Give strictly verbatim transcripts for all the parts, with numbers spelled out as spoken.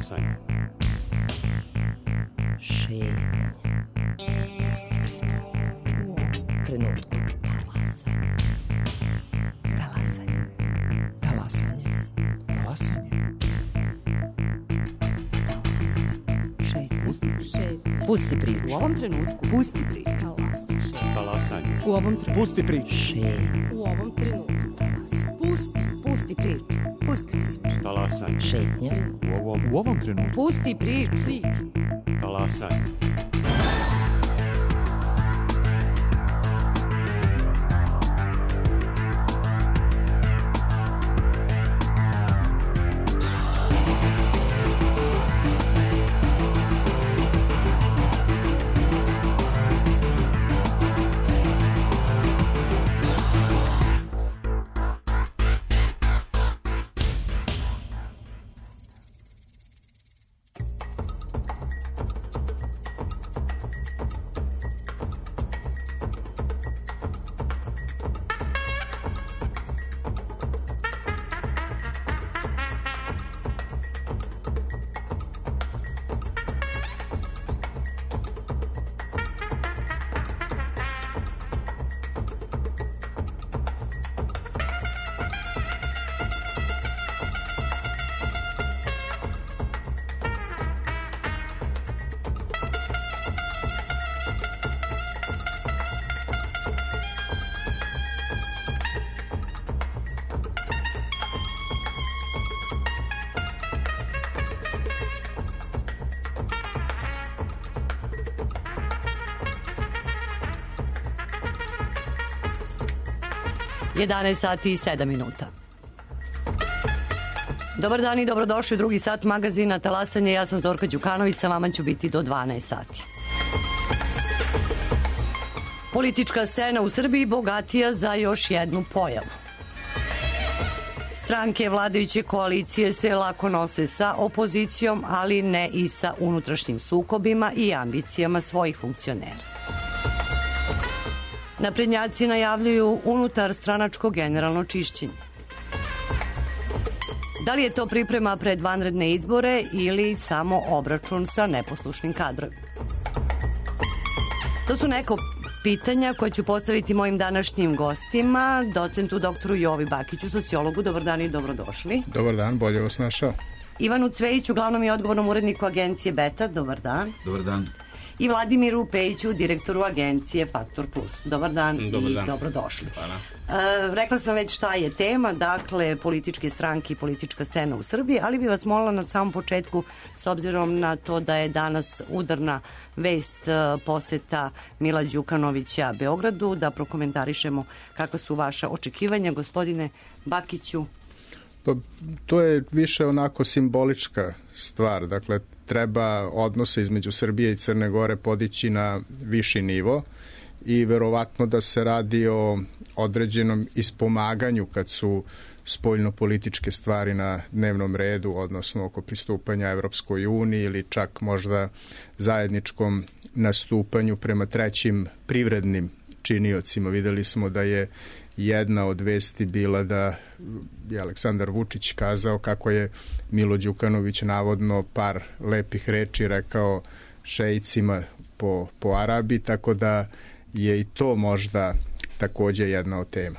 Talasanje. Šetnja. Pusti priču. U ovom trenutku. Talasanje. Talasanje. Talasanje. Talasanje. Šetnja. Pusti priču. U ovom trenutku. Pusti priču. Talasanje. U ovom trenutku. Pusti priču. Šetnja. U ovom trenutku. Pusti. Pusti priču. Pusti priču. Talasanje. Šetnja. U ovom, U ovom trenutku. Pusti priču. Priču. talasanje. jedanaest sati i sedam minuta. Dobar dan i dobrodošli u drugi sat magazina Talasanje. Ja sam Zorka Đukanović, sa vama ću biti do dvanaest sati. Politička scena u Srbiji bogatija za još jednu pojavu. Stranke vladajuće koalicije se lako nose sa opozicijom, ali ne i sa unutrašnjim sukobima i ambicijama svojih funkcionera. Naprednjaci najavljuju unutar stranačko generalno čišćenje. Da li je to priprema pred vanredne izbore ili samo obračun sa neposlušnim kadrovima? To su neko pitanja koje ću postaviti mojim današnjim gostima, docentu doktoru Jovi Bakiću, sociologu. Dobar dan i dobrodošli. Dobar dan, bolje vas našao. Ivanu Cvejiću, glavnom i odgovornom uredniku agencije Beta. Dobar dan. Dobar dan. I Vladimiru Pejiću, direktoru agencije Faktor Plus. Dobar dan, Dobar i dan. dobrodošli. Hvala. E, rekla sam već šta je tema, dakle političke stranke i politička scena u Srbiji, ali bi vas molila na samom početku, s obzirom na to da je danas udarna vest e, poseta Mila Đukanovića Beogradu, da prokomentarišemo kakva su vaša očekivanja. Gospodine Bakiću. Pa, to je više onako simbolička stvar, dakle treba odnose između Srbije i Crne Gore podići na viši nivo i verovatno da se radi o određenom ispomaganju kad su spoljnopolitičke stvari na dnevnom redu, odnosno oko pristupanja Evropskoj uniji ili čak možda zajedničkom nastupanju prema trećim privrednim činiocima. Videli smo da je jedna od vesti bila da je Aleksandar Vučić kazao kako je Milo Đukanović navodno par lepih reči rekao šeicima po, po Arabiji, tako da je i to možda takođe jedna od tema.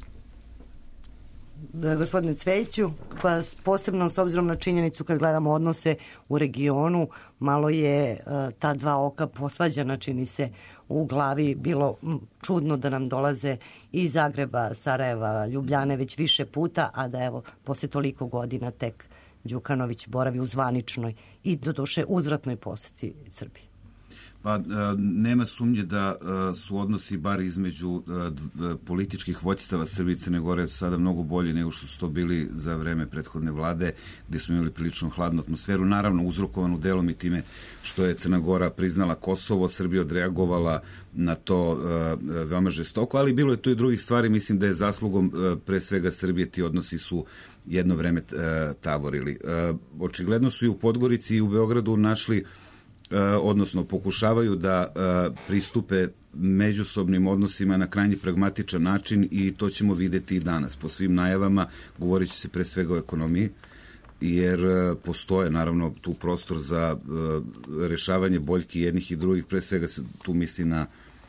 Da, gospodine Cvejiću, pa posebno s obzirom na činjenicu kad gledamo odnose u regionu, malo je uh, ta dva oka posvađana, čini se, u glavi. Bilo m, čudno da nam dolaze iz Zagreba, Sarajeva, Ljubljane već više puta, a da evo posle toliko godina tek Đukanović boravi u zvaničnoj i doduše uzvratnoj poseti Srbiji. Pa nema sumnje da su odnosi bar između političkih vođstava Srbije i Crne Gore sada mnogo bolji nego što su to bili za vreme prethodne vlade, gde smo imali prilično hladnu atmosferu, naravno uzrokovanu delom i time što je Crna Gora priznala Kosovo, Srbija odreagovala na to veoma žestoko, ali bilo je tu i drugih stvari. Mislim da je zaslugom pre svega Srbije ti odnosi su jedno vreme tavorili. Očigledno su i u Podgorici i u Beogradu našli odnosno pokušavaju da pristupe međusobnim odnosima na krajnji pragmatičan način i to ćemo videti i danas. Po svim najavama govorit će se pre svega o ekonomiji. jer postoje naravno tu prostor za rešavanje boljki jednih i drugih, pre svega se tu misli na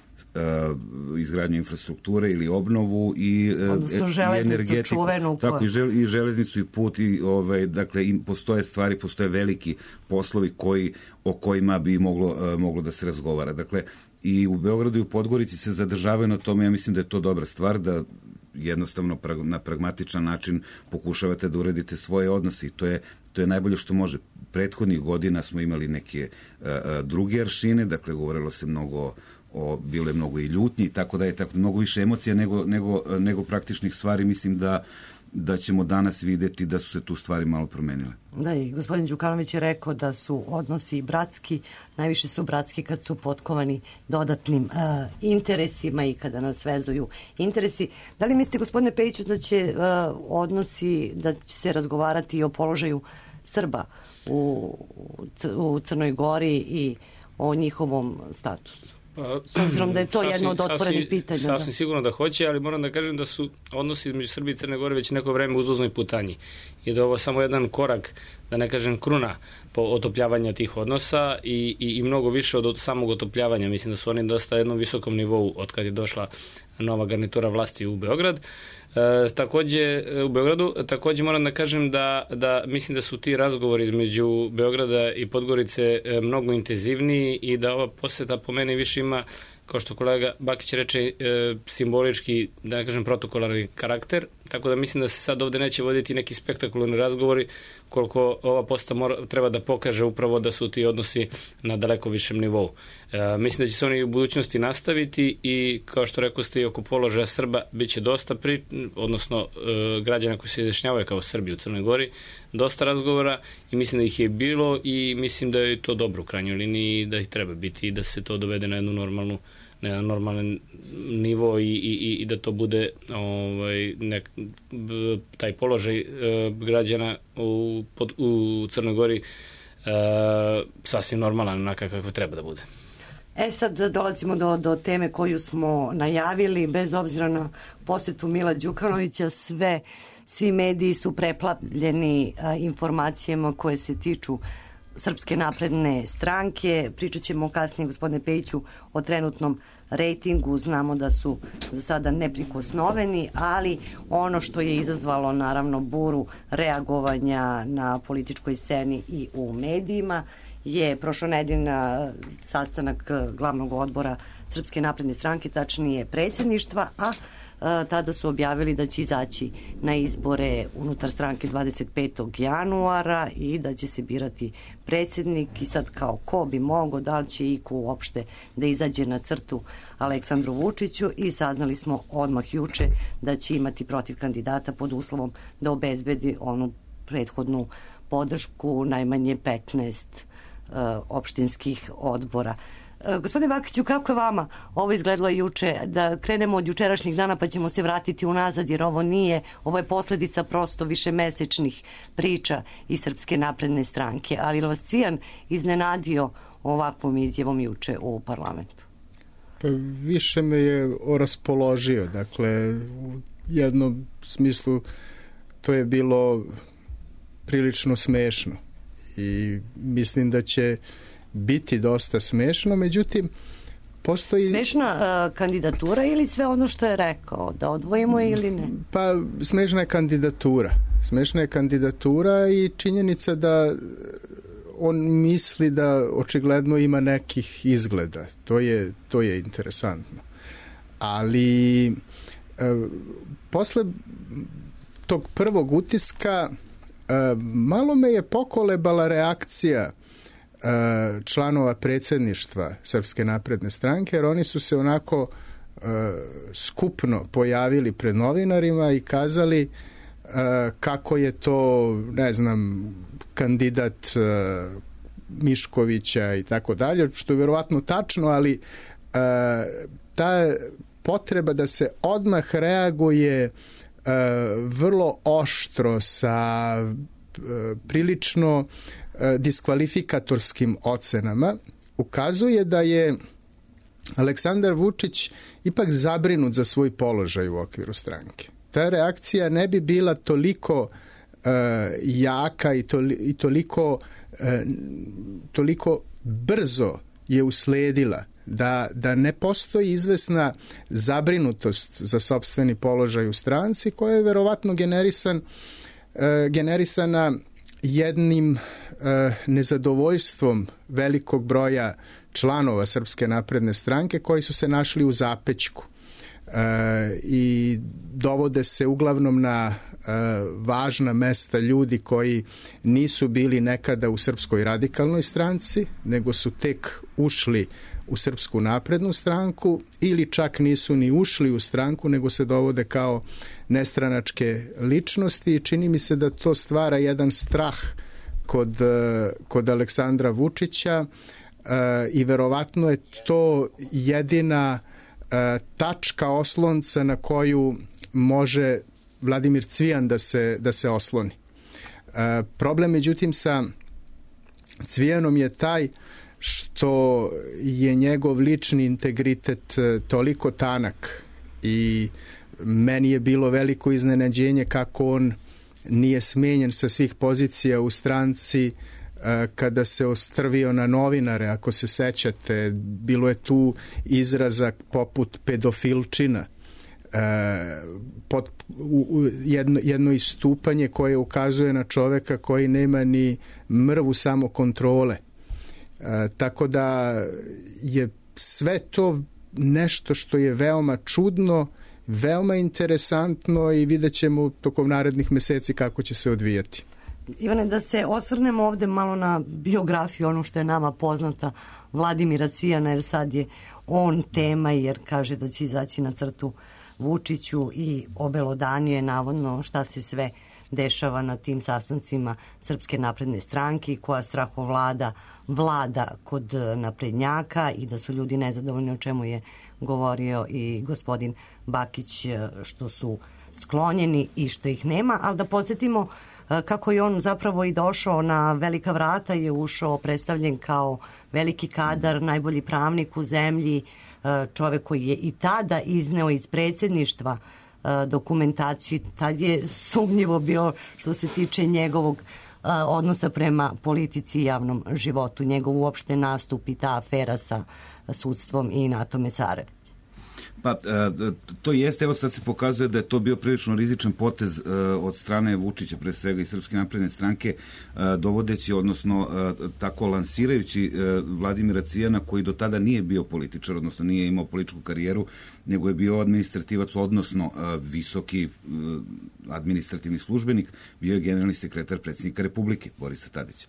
izgradnju infrastrukture ili obnovu i, i energetiku, čuvenu, tako i, žel, i železnicu i put i ovaj, dakle im postoje stvari, postoje veliki poslovi koji, o kojima bi moglo, moglo da se razgovara. Dakle, i u Beogradu i u Podgorici se zadržavaju na tome, ja mislim da je to dobra stvar, da jednostavno na pragmatičan način pokušavate da uredite svoje odnose i to je, to je najbolje što može. Prethodnih godina smo imali neke uh, druge aršine, dakle govorilo se mnogo o, bilo je mnogo i ljutnji i tako da je tako, mnogo više emocija nego, nego, nego praktičnih stvari. Mislim da da ćemo danas videti da su se tu stvari malo promenile. Da, i gospodin Đukanović je rekao da su odnosi bratski, najviše su bratski kad su potkovani dodatnim uh, interesima i kada nas vezuju interesi. Da li mislite, gospodine Pejiću, da će uh, odnosi, da će se razgovarati i o položaju Srba u, u Crnoj Gori i o njihovom statusu? Pa, s obzirom da je to sasvim, jedno od otvorenih pitanja. Sasvim da. sigurno da hoće, ali moram da kažem da su odnosi između Srbije i Crne Gore već neko vreme u uzlaznoj putanji. I da je ovo samo jedan korak, da ne kažem kruna, po otopljavanja tih odnosa i, i, i mnogo više od samog otopljavanja. Mislim da su oni dosta jednom visokom nivou od kad je došla nova garnitura vlasti u Beograd. E, takođe u Beogradu, takođe moram da kažem da, da mislim da su ti razgovori između Beograda i Podgorice e, mnogo intenzivniji i da ova poseta po meni više ima, kao što kolega Bakić reče, e, simbolički, da ne kažem protokolarni karakter, tako da mislim da se sad ovde neće voditi neki spektakularni razgovori, koliko ova poseta mora, treba da pokaže upravo da su ti odnosi na daleko višem nivou. E, mislim da će se oni u budućnosti nastaviti i, kao što rekao ste, i oko položaja Srba biće dosta pri, odnosno e, građana koji se izjašnjavaju kao Srbi u Crnoj Gori, dosta razgovora i mislim da ih je bilo i mislim da je to dobro u krajnjoj liniji, da ih treba biti i da se to dovede na jednu normalnu na jedan normalan nivo i, i, i da to bude ovaj, nek, taj položaj e, građana u, pod, u Crnoj Gori e, sasvim normalan, onaka kako treba da bude. E sad dolazimo do, do teme koju smo najavili, bez obzira na posetu Mila Đukanovića, sve, svi mediji su preplavljeni a, informacijama koje se tiču Srpske napredne stranke. Pričat ćemo kasnije, gospodine Pejiću, o trenutnom rejtingu. Znamo da su za sada neprikosnoveni, ali ono što je izazvalo naravno buru reagovanja na političkoj sceni i u medijima je prošlonedeljni sastanak glavnog odbora Srpske napredne stranke, tačnije predsjedništva, a tada su objavili da će izaći na izbore unutar stranke dvadeset petog januara i da će se birati predsjednik. I sad kao ko bi mogo, da li će iko uopšte da izađe na crtu Aleksandru Vučiću, i saznali smo odmah juče da će imati protiv kandidata pod uslovom da obezbedi onu prethodnu podršku najmanje petnaest uh, opštinskih odbora. Gospodine Bakiću, kako je vama ovo izgledalo juče? Da krenemo od jučerašnjih dana pa ćemo se vratiti unazad, jer ovo nije, ovo je posledica prosto višemesečnih priča iz Srpske napredne stranke. Ali je vas Cvijan iznenadio ovakvom izjavom juče u parlamentu? Pa više me je oraspoložio. Dakle, u jednom smislu to je bilo prilično smešno i mislim da će biti dosta smešno, međutim postoji... Smešna uh, kandidatura ili sve ono što je rekao, da odvojimo ili ne? Pa smešna je kandidatura. Smešna je kandidatura i činjenica da on misli da očigledno ima nekih izgleda. To je, to je interesantno. Ali uh, posle tog prvog utiska uh, malo me je pokolebala reakcija članova predsjedništva Srpske napredne stranke, jer oni su se onako uh, skupno pojavili pred novinarima i kazali uh, kako je to, ne znam, kandidat uh, Miškovića i tako dalje, što je verovatno tačno, ali uh, ta potreba da se odmah reaguje uh, vrlo oštro sa uh, prilično diskvalifikatorskim ocenama ukazuje da je Aleksandar Vučić ipak zabrinut za svoj položaj u okviru stranke. Ta reakcija ne bi bila toliko uh, jaka i, toli, i toliko, toliko brzo je usledila da, da ne postoji izvesna zabrinutost za sopstveni položaj u stranci koja je verovatno generisan, generisana jednim nezadovoljstvom velikog broja članova Srpske napredne stranke koji su se našli u zapećku i dovode se uglavnom na važna mesta ljudi koji nisu bili nekada u Srpskoj radikalnoj stranci, nego su tek ušli u Srpsku naprednu stranku ili čak nisu ni ušli u stranku, nego se dovode kao nestranačke ličnosti i čini mi se da to stvara jedan strah kod, kod Aleksandra Vučića i verovatno je to jedina tačka oslonca na koju može Vladimir Cvijan da se, da se osloni. Problem međutim sa Cvijanom je taj što je njegov lični integritet toliko tanak i meni je bilo veliko iznenađenje kako on nije smenjen sa svih pozicija u stranci kada se ostrvio na novinare, ako se sećate, bilo je tu izraza poput pedofilčina, pod, u, jedno, jedno istupanje koje ukazuje na čoveka koji nema ni mrvu samokontrole. Tako da je sve to nešto što je veoma čudno, veoma interesantno i vidjet ćemo tokom narednih meseci kako će se odvijati. Ivane, da se osvrnemo ovde malo na biografiju, ono što je nama poznata Vladimira Cvijana, jer sad je on tema, jer kaže da će izaći na crtu Vučiću i obelodanjuje navodno šta se sve dešava na tim sastancima Srpske napredne stranke, koja strahovlada vlada kod naprednjaka i da su ljudi nezadovoljni, o čemu je govorio i gospodin Bakić, što su sklonjeni i što ih nema, ali da podsjetimo kako je on zapravo i došao na velika vrata, je ušao predstavljen kao veliki kadar, najbolji pravnik u zemlji, čovek koji je i tada izneo iz predsjedništva dokumentaciju, tad je sumnjivo bio što se tiče njegovog odnosa prema politici i javnom životu, njegov uopšte nastup i ta afera sa sudstvom i Nato Mesarević. Pa, to jeste, evo sad se pokazuje da je to bio prilično rizičan potez od strane Vučića, pre svega i Srpske napredne stranke, dovodeći, odnosno tako lansirajući Vladimira Cvijana, koji do tada nije bio političar, odnosno nije imao političku karijeru, nego je bio administrativac, odnosno visoki administrativni službenik, bio je generalni sekretar predsjednika Republike, Borisa Tadića.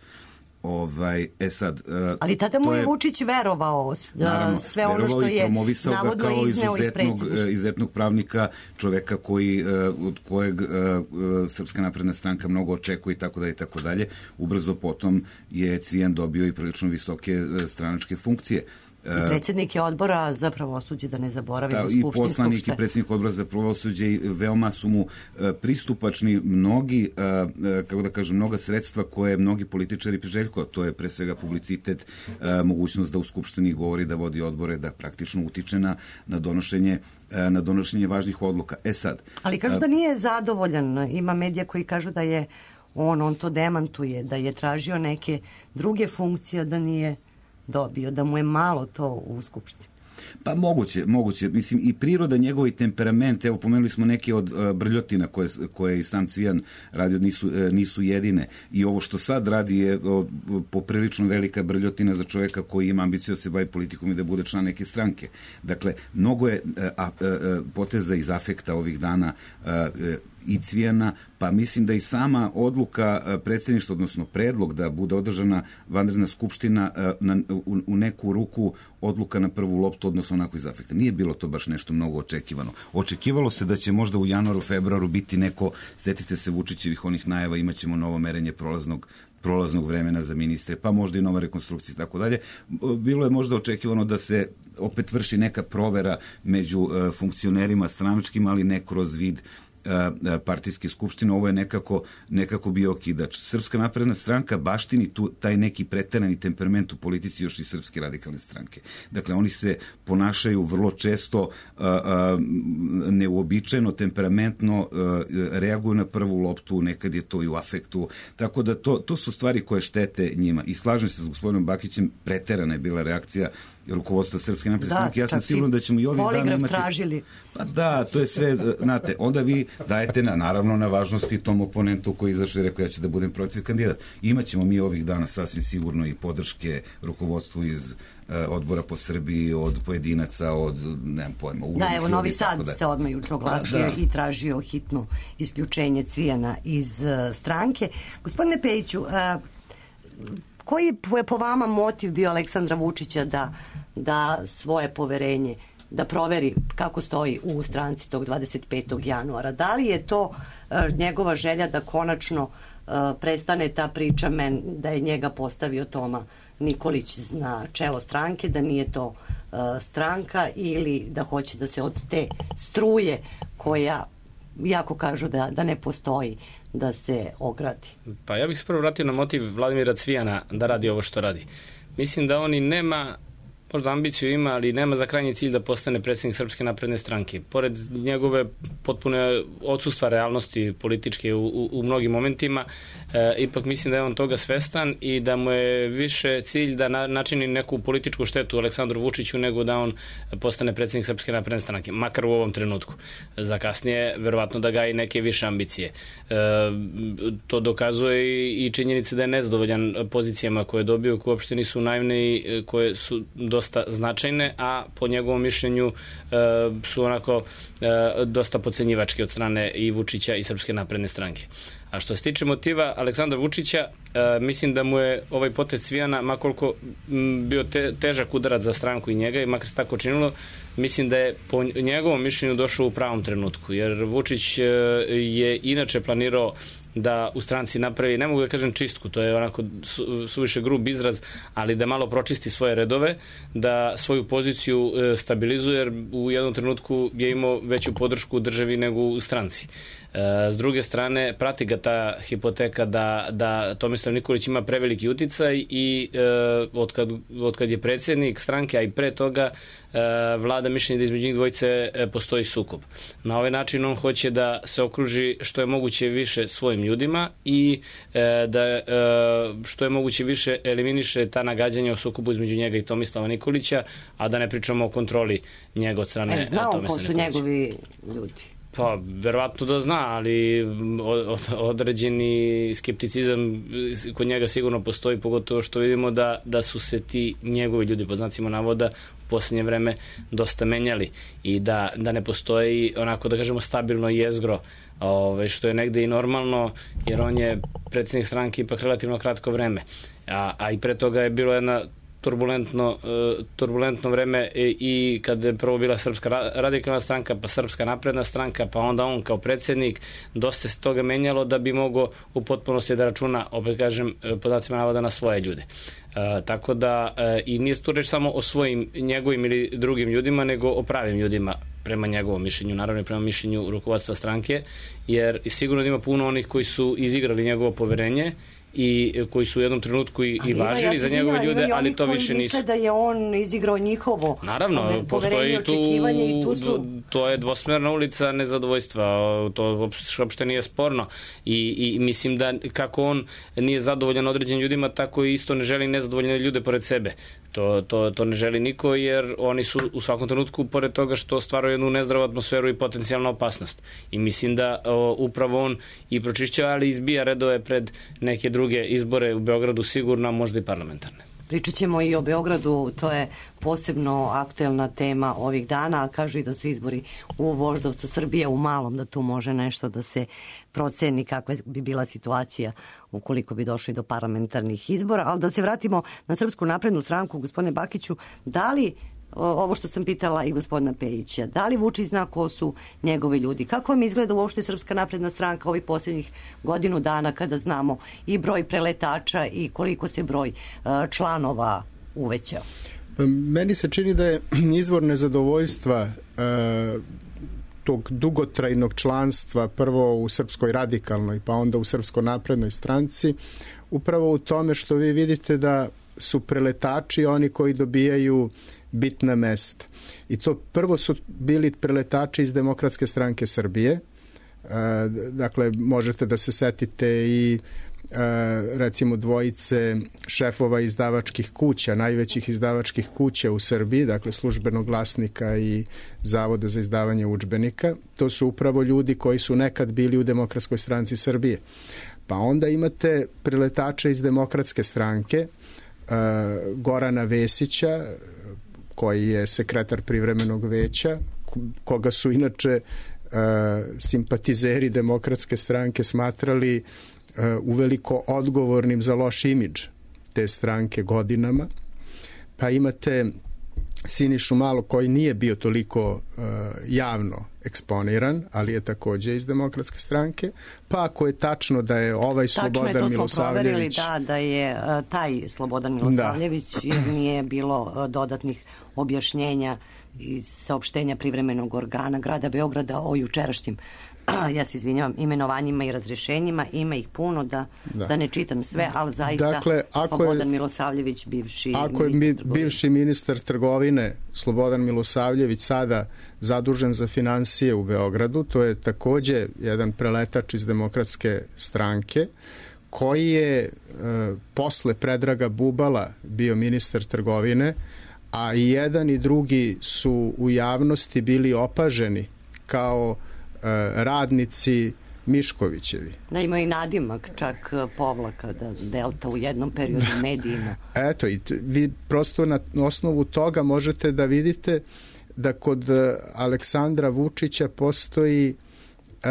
Ovaj, e sad, uh, ali tada mu je, je Vučić verovao da naravno, sve ono što je navodno izneo iz predsjedništva. Izuzetnog pravnika, čoveka koji, uh, od kojeg uh, uh, Srpska napredna stranka mnogo očekuje i tako dalje i tako dalje. Ubrzo potom je Cvijan dobio i prilično visoke uh, stranačke funkcije. I predsjednik je odbora za pravosuđe, da ne zaboravimo, i poslanik i predsjednik odbora za pravosuđe, i veoma su mu pristupačni mnogi, kako da kažem, mnoga sredstva koje mnogi političari priželjkuju. To je pre svega publicitet, mogućnost da u Skupštini govori, da vodi odbore, da praktično utiče na, na donošenje na donošenje važnih odluka. E sad... Ali kažu da nije zadovoljan. Ima medija koji kažu da je on, on to demantuje, da je tražio neke druge funkcije, da nije dobio, da mu je malo to u Skupštini. Pa moguće, moguće. Mislim, i priroda njegov i temperament, evo pomenuli smo neke od uh, brljotina koje, koje i sam Cvijan radio, nisu, uh, nisu jedine. I ovo što sad radi je uh, poprilično velika brljotina za čovjeka koji ima ambiciju da se bavi politikom i da bude član neke stranke. Dakle, mnogo je uh, uh, uh, poteza iz afekta ovih dana uh, uh, i Cvijana, pa mislim da i sama odluka predsjedništva, odnosno predlog da bude održana vanredna skupština na, u, u neku ruku odluka na prvu loptu, odnosno onako iz afekta. Nije bilo to baš nešto mnogo očekivano. Očekivalo se da će možda u januaru, februaru biti neko, setite se Vučićevih onih najava, imaćemo novo merenje prolaznog prolaznog vremena za ministre, pa možda i nova rekonstrukcija i tako dalje. Bilo je možda očekivano da se opet vrši neka provera među uh, funkcionerima stranačkim, ali ne kroz vid partijske skupštine, ovo je nekako, nekako bio okidač. Srpska napredna stranka baštini tu, taj neki preterani temperament u politici još i Srpske radikalne stranke. Dakle, oni se ponašaju vrlo često a, a, neuobičajeno, temperamentno, a, reaguju na prvu loptu, nekad je to i u afektu, tako da to, to su stvari koje štete njima. I slažem se s gospodinom Bakićem, preterana je bila reakcija rukovodstva Srpske napredne stranke. Ja sam siguran da ćemo i ovih dana imati... tražili. Pa da, to je sve, znate, onda vi dajete na, naravno na važnosti tom oponentu koji izašao i rekao ja ću da budem protiv kandidat. Imaćemo mi ovih dana sasvim sigurno i podrške rukovodstvu iz uh, odbora po Srbiji, od pojedinaca, od, nemam pojma, da, evo, Novi Sad da... se odmah juče oglasio da. i tražio hitno isključenje Cvijana iz uh, stranke. Gospodine Pejiću, uh, koji je po vama motiv bio Aleksandra Vučića da, da svoje poverenje, da proveri kako stoji u stranci tog dvadeset petog januara? Da li je to uh, njegova želja da konačno uh, prestane ta priča men, da je njega postavio Toma Nikolić na čelo stranke, da nije to uh, stranka, ili da hoće da se od te struje koja, jako kažu da, da ne postoji, da se ogradi? Pa ja bih se prvo vratio na motiv Vladimira Cvijana da radi ovo što radi. Mislim da on i nema, možda ambiciju ima, ali nema za krajnji cilj da postane predsjednik Srpske napredne stranke. Pored njegove potpune odsustva realnosti političke u, u, u mnogim momentima, e, ipak mislim da je on toga svestan i da mu je više cilj da na, načini neku političku štetu Aleksandru Vučiću nego da on postane predsjednik Srpske napredne stranke, makar u ovom trenutku. Za kasnije, verovatno da ga i neke više ambicije. E, to dokazuje i činjenica da je nezadovoljan pozicijama koje je dobio, koje uopšte nisu naivne i koje su dosta značajne, a po njegovom mišljenju e, su onako e, dosta podcenjivački od strane i Vučića i Srpske napredne stranke. A što se tiče motiva Aleksandra Vučića, e, mislim da mu je ovaj potez Cvijana, makoliko m, bio te, težak udarac za stranku i njega, i makar se tako činilo, mislim da je po njegovom mišljenju došao u pravom trenutku, jer Vučić e, je inače planirao da u stranci napravi, ne mogu da kažem čistku, to je onako su, suviše grub izraz, ali da malo pročisti svoje redove, da svoju poziciju e, stabilizuje, jer u jednom trenutku je imao veću podršku u državi nego u stranci. E, s druge strane, prati ga ta hipoteka da, da Tomislav Nikolić ima preveliki uticaj i e, otkad, otkad je predsjednik stranke, a i pre toga, e, vlada mišljenje da između njih dvojice e, postoji sukob. Na ovaj način on hoće da se okruži što je moguće više svojim ljudima i e, da e, što je moguće više eliminiše ta nagađanja o sukobu između njega i Tomislava Nikolića, a da ne pričamo o kontroli njega od strane e, Tomislava Nikolića. Znao ko su njegovi ljudi? Pa, verovatno da zna, ali određeni skepticizam kod njega sigurno postoji, pogotovo što vidimo da, da su se ti njegovi ljudi, po znacima navoda, u posljednje vreme dosta menjali i da, da ne postoji onako, da kažemo, stabilno jezgro, ove, što je negde i normalno, jer on je predsjednik stranke ipak relativno kratko vreme. A, a i pre toga je bilo jedna turbulentno, turbulentno vreme i kad je prvo bila Srpska radikalna stranka, pa Srpska napredna stranka, pa onda on kao predsjednik, dosta se toga menjalo da bi mogao u potpunosti da računa, opet kažem, podacima navoda na svoje ljude. E, tako da e, i nije tu reč samo o svojim njegovim ili drugim ljudima, nego o pravim ljudima prema njegovom mišljenju, naravno i prema mišljenju rukovodstva stranke, jer sigurno ima puno onih koji su izigrali njegovo poverenje i koji su u jednom trenutku i, i važili ja za njegove ljude, ali to više nisu. Misle da je on izigrao njihovo naravno, postoji tu, i tu su... to je dvosmerna ulica nezadovoljstva, to uopšte nije sporno i, i mislim da kako on nije zadovoljan određenim ljudima, tako i isto ne želi nezadovoljene ljude pored sebe. To, to, to ne želi niko, jer oni su u svakom trenutku, pored toga što stvaraju jednu nezdravu atmosferu i potencijalnu opasnost. I mislim da o, upravo on i pročišćava, ali izbija redove pred neke druge izbore u Beogradu, sigurno, možda i parlamentarne. Pričat ćemo i o Beogradu, to je posebno aktuelna tema ovih dana, a kažu i da su izbori u Voždovcu, Srbije u malom, da tu može nešto da se proceni kakva bi bila situacija ukoliko bi došli do parlamentarnih izbora. Ali da se vratimo na Srpsku naprednu stranku, gospodine Bakiću, da li ovo što sam pitala i gospodina Pejića, da li Vučić zna ko su njegovi ljudi? Kako vam izgleda uopšte Srpska napredna stranka ovih posljednjih godinu dana kada znamo i broj preletača i koliko se broj članova uvećao? Meni se čini da je izvor nezadovoljstva tog dugotrajnog članstva prvo u Srpskoj radikalnoj pa onda u Srpskoj naprednoj stranci upravo u tome što vi vidite da su preletači oni koji dobijaju bitna mesta. I to prvo su bili preletači iz Demokratske stranke Srbije. Dakle, možete da se setite i recimo dvojice šefova izdavačkih kuća, najvećih izdavačkih kuća u Srbiji, dakle Službenog glasnika i Zavoda za izdavanje udžbenika. To su upravo ljudi koji su nekad bili u Demokratskoj stranci Srbije. Pa onda imate preletače iz Demokratske stranke, Gorana Vesića, koji je sekretar privremenog veća, koga su inače simpatizeri Demokratske stranke smatrali uveliko odgovornim za loš imidž te stranke godinama. Pa imate Sinišu Malog koji nije bio toliko uh, javno eksponiran, ali je takođe iz Demokratske stranke. Pa ako je tačno da je ovaj tačno Slobodan Milosavljević... Tačno je, to smo proverili, da, da je uh, taj Slobodan Milosavljević, da. Jer nije bilo uh, dodatnih objašnjenja i saopštenja privremenog organa grada Beograda o jučerašnjim ja se izvinjavam, imenovanjima i razrešenjima, ima ih puno da, da. da ne čitam sve, ali zaista dakle, ako Slobodan je, Milosavljević, bivši ako ministar je trgovine. bivši ministar trgovine Slobodan Milosavljević sada zadužen za finansije u Beogradu, to je takođe jedan preletač iz Demokratske stranke, koji je e, posle Predraga Bubala bio ministar trgovine, a i jedan i drugi su u javnosti bili opaženi kao radnici Miškovićevi. Da, ima i nadimak čak povlaka da Delta u jednom periodu medijima. Eto, i vi prosto na osnovu toga možete da vidite da kod Aleksandra Vučića postoji e,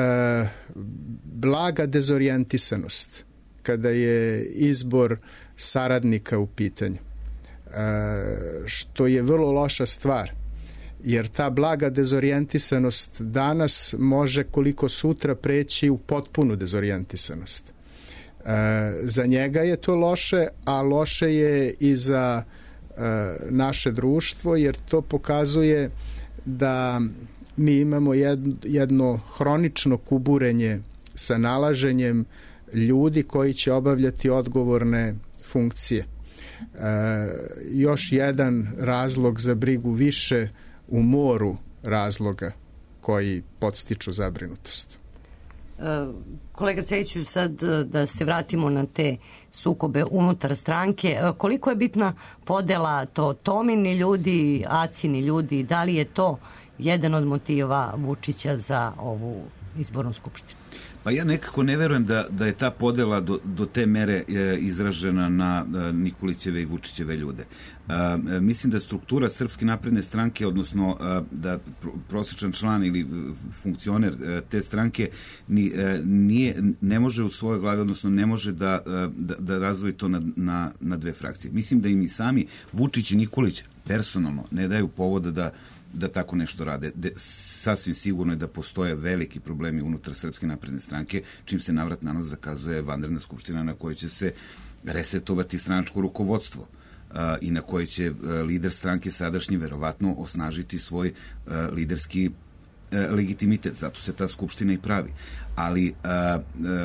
blaga dezorijentisanost kada je izbor saradnika u pitanju. E, što je vrlo loša stvar. Jer ta blaga dezorijentisanost danas može koliko sutra preći u potpunu dezorijentisanost. E, za njega je to loše, a loše je i za e, naše društvo, jer to pokazuje da mi imamo jedno, jedno hronično kuburenje sa nalaženjem ljudi koji će obavljati odgovorne funkcije. E, još jedan razlog za brigu više u moru razloga koji podstiču zabrinutost. Kolega Ceću, sad da se vratimo na te sukobe unutar stranke, koliko je bitna podela to Tomini ljudi, Acini ljudi, da li je to jedan od motiva Vučića za ovu izbornu skupštinu? Pa ja nekako ne verujem da, da je ta podela do, do te mere e, izražena na e, Nikolićeve i Vučićeve ljude. E, e, mislim da struktura Srpske napredne stranke, odnosno e, da pro, prosječan član ili funkcioner e, te stranke ni, e, nije, ne može u svojoj glavi, odnosno ne može da, e, da, da razvoji to na, na, na dve frakcije. Mislim da im i sami Vučić i Nikolić personalno ne daju povoda da da tako nešto rade. De, sasvim sigurno je da postoje veliki problemi unutar Srpske napredne stranke, čim se navrat na nos zakazuje vanredna skupština na kojoj će se resetovati stranačko rukovodstvo uh, i na kojoj će uh, lider stranke sadašnji verovatno osnažiti svoj uh, liderski uh, legitimitet. Zato se ta skupština i pravi. Ali uh,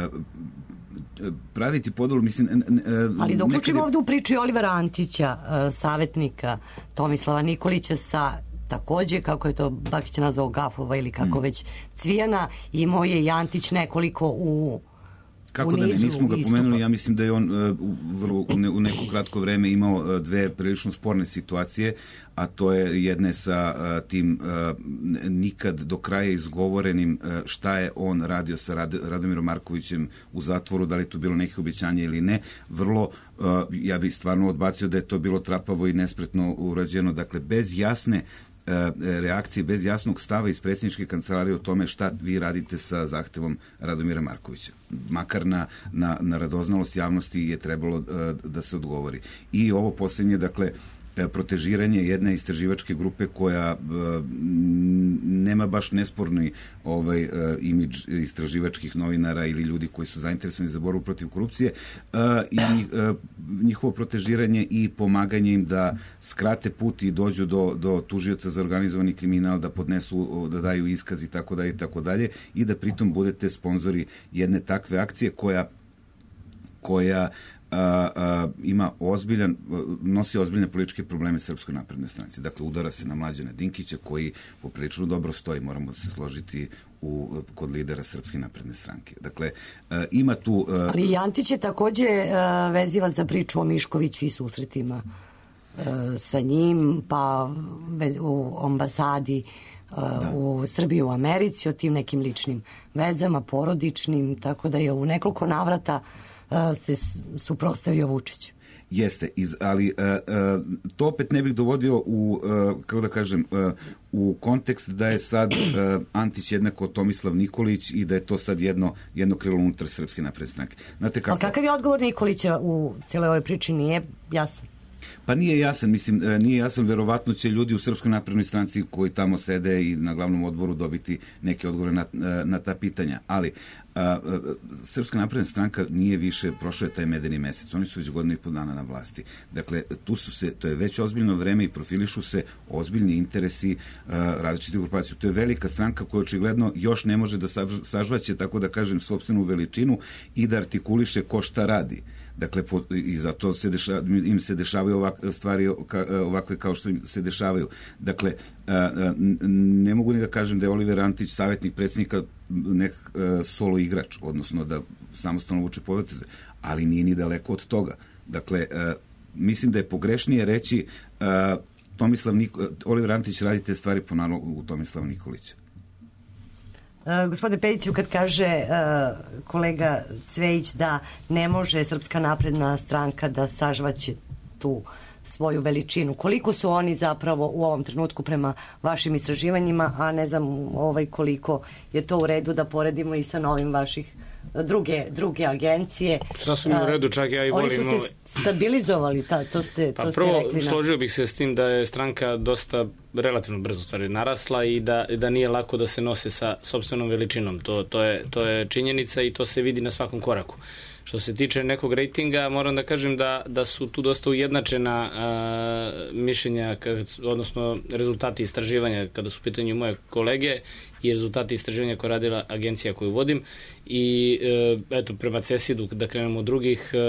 uh, praviti podelu, mislim... Uh, Ali da uključimo ovdje u priču Olivera Antića, uh, savjetnika Tomislava Nikolića sa takođe, kako je to Bakić nazvao, gafova ili kako mm. već Cvijana, imao je i Antić nekoliko u Kako u da ne, nismo ga pomenuli, ja mislim da je on uh, vrlo, u, ne, u neko kratko vreme imao uh, dve prilično sporne situacije, a to je jedne sa uh, tim uh, nikad do kraja izgovorenim uh, šta je on radio sa Rad, Radomirom Markovićem u zatvoru, da li je to bilo nekih obećanja ili ne. Vrlo, uh, ja bih stvarno odbacio da je to bilo trapavo i nespretno urađeno, dakle bez jasne reakcije, bez jasnog stava iz predsjedničke kancelarije o tome šta vi radite sa zahtevom Radomira Markovića. Makar na, na, na radoznalost javnosti je trebalo uh, da se odgovori. I ovo posljednje, dakle, protežiranje jedne istraživačke grupe koja nema baš nesporni ovaj imidž istraživačkih novinara ili ljudi koji su zainteresovani za borbu protiv korupcije i njihovo protežiranje i pomaganje im da skrate put i dođu do, do tužioca za organizovani kriminal, da podnesu, da daju iskaz i tako dalje i tako dalje i da pritom budete sponzori jedne takve akcije koja koja A, a, ima ozbiljan, nosi ozbiljne političke probleme Srpskoj naprednoj stranci. Dakle, udara se na Mlađana Dinkića koji poprilično dobro stoji, moramo se složiti u, kod lidera Srpske napredne stranke. Dakle, a, ima tu... A... Ali i Antić je takođe a, vezivan za priču o Miškoviću i susretima a, sa njim, pa u ambasadi Da. u Srbiji, u Americi, o tim nekim ličnim vezama, porodičnim, tako da je u nekoliko navrata se suprotstavio Vučić. Jeste, iz, ali uh, uh, to opet ne bih dovodio u, uh, kako da kažem, uh, u kontekst da je sad uh, Antić jednako Tomislav Nikolić i da je to sad jedno, jedno krilo unutar Srpske napredne stranke. Znate kako... Ali kakav je odgovor Nikolića u cijeloj ovoj priči, nije jasan? Pa nije jasan, mislim, nije jasan, verovatno će ljudi u Srpskoj naprednoj stranci koji tamo sede i na glavnom odboru dobiti neke odgovore na, na ta pitanja, ali a, a, Srpska napredna stranka nije više, prošao je taj medeni mesec, oni su već godinu i pol dana na vlasti. Dakle, tu su se, to je već ozbiljno vreme i profilišu se ozbiljni interesi a, različitih grupacija. To je velika stranka koja očigledno još ne može da sažvaće, tako da kažem, sopstvenu veličinu i da artikuliše ko šta radi. Dakle, po, i zato se deša, im se dešavaju ovakve stvari ovakve kao što im se dešavaju. Dakle, a, a, ne mogu ni da kažem da je Oliver Antić savjetnik predsjednika nek a, solo igrač, odnosno da samostalno vuče poteze, ali nije ni daleko od toga. Dakle, a, mislim da je pogrešnije reći a, Tomislav Niko, Oliver Antić radi te stvari po nalogu Tomislava Nikolića. Uh, gospodine Peljiću, kad kaže uh, kolega Cvejić da ne može Srpska napredna stranka da sažvaće tu svoju veličinu, koliko su oni zapravo u ovom trenutku prema vašim istraživanjima, a ne znam ovaj, koliko je to u redu da poredimo i sa novim vaših druge, druge agencije. Sasvim u redu, čak ja i volim... Oni su se stabilizovali, ta, to ste, pa to ste prvo, rekli. Prvo, složio bih se s tim da je stranka dosta relativno brzo stvari narasla i da, da nije lako da se nose sa sopstvenom veličinom. To, to, je, to je činjenica i to se vidi na svakom koraku. Što se tiče nekog rejtinga, moram da kažem da, da su tu dosta ujednačena a, mišljenja, kad, odnosno rezultati istraživanja kada su u pitanju moje kolege i rezultati istraživanja koje radila agencija koju vodim i e, eto prema CESID-u da krenemo od drugih e,